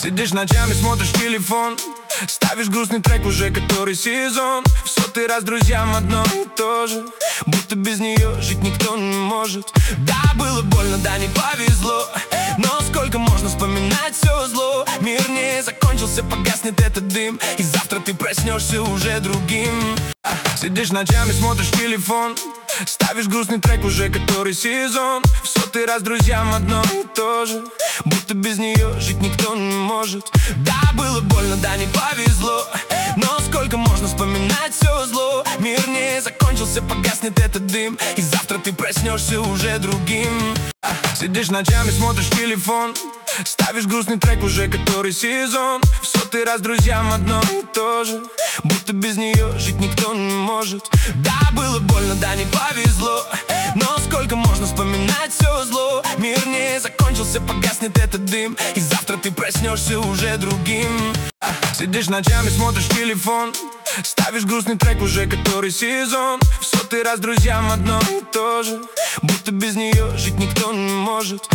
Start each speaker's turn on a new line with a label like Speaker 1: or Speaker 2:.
Speaker 1: Сидишь ночами, смотришь телефон, ставишь грустный трек уже который сезон. В сотый раз друзьям одно и то же, будто без нее жить никто не может. Да, было больно, да, не повезло, но сколько можно вспоминать все зло. Мир не закончился, погаснет этот дым, и завтра ты проснешься уже другим. Сидишь ночами, смотришь телефон, ставишь грустный трек уже который сезон. В сотый раз друзьям одно и то же, будто без нее жить никто не может. Да, было больно, да, не повезло, но сколько можно вспоминать все зло. Мир не закончился, погаснет этот дым, и завтра ты проснешься уже другим. Сидишь ночами, смотришь телефон, ставишь грустный трек уже который сезон. В сотый раз друзьям одно и то же, будто без нее жить никто не может. Да, было больно, да, не повезло, но сколько можно вспоминать все зло. Мир не закончился, погаснет этот дым, и завтра ты проснешься уже другим. Сидишь ночами, смотришь телефон, ставишь грустный трек уже который сезон. В сотый раз друзьям одно и то же, будто без нее жить никто не может.